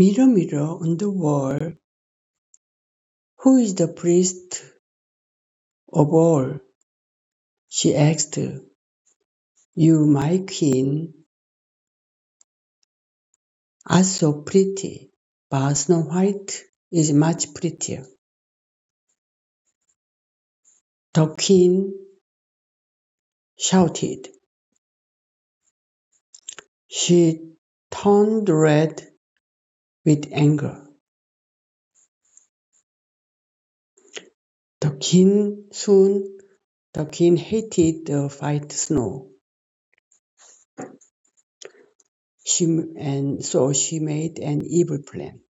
Mirror, mirror on the wall, who is the prettiest of all? She asked. You, my queen, are so pretty, but Snow White is much prettier. The queen shouted. She turned red with anger. Soon the king hated the white snow, so she made an evil plan.